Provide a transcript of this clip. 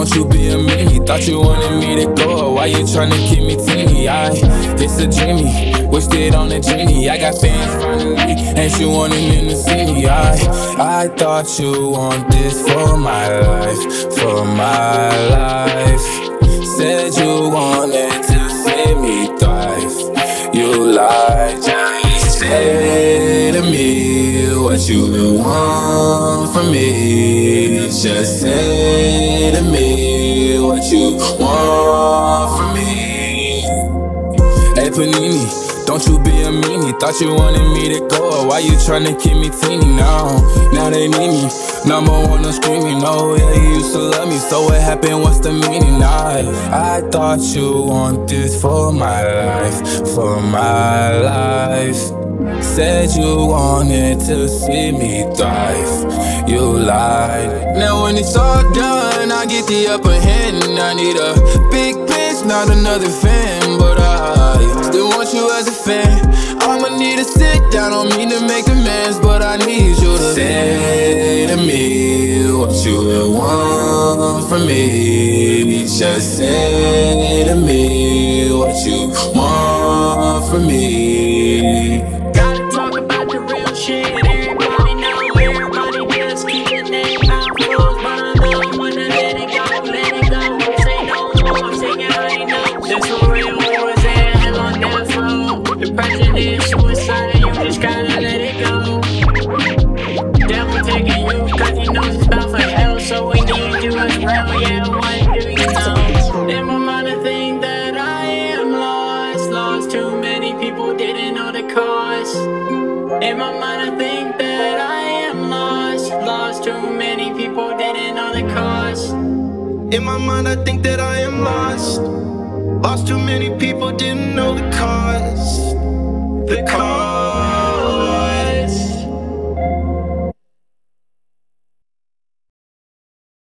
don't you be a meanie. Thought you wanted me to go, why you tryna keep me teeny? It's a dreamy, wished it on a genie. I got fans finding me, and she wanted them to see me. I thought you want this for my life, for my life. Said you wanted to see me thrive. You lied, just say to me what you want from me. Just say to me what you want from me. Hey Panini, don't you be a meanie. Thought you wanted me to go, why you tryna keep me teeny now? Now they need me, number one, I'm screaming. Oh yeah, you used to love me, so what happened, what's the meaning? I thought you want this for my life, for my life. Said you wanted to see me thrive, you lied. Now when it's all done, I get the upper hand. I need a big bitch, not another fan. But I still want you as a fan. I'ma need to sit down, don't mean to make amends, but I need you to say to me what you want from me. Just say to me what you want from me. Gotta talk about the real shit. Everybody know, everybody just keep the name out close. But I know I'm gonna let it go, let it go. Say no more, I'm singing I know. This for real was there, hell on that flow. Depression is suicide, you just gotta let it go. Devil taking you, cause he knows it's bound for hell. So we need you as well, yeah, what do you know? In my mind I think that I am lost. Lost, too many people didn't know the cost. In my mind I think that I am lost. Lost, too many people didn't know the cost. In my mind, I think that I am lost. Lost too many people, didn't know the cause.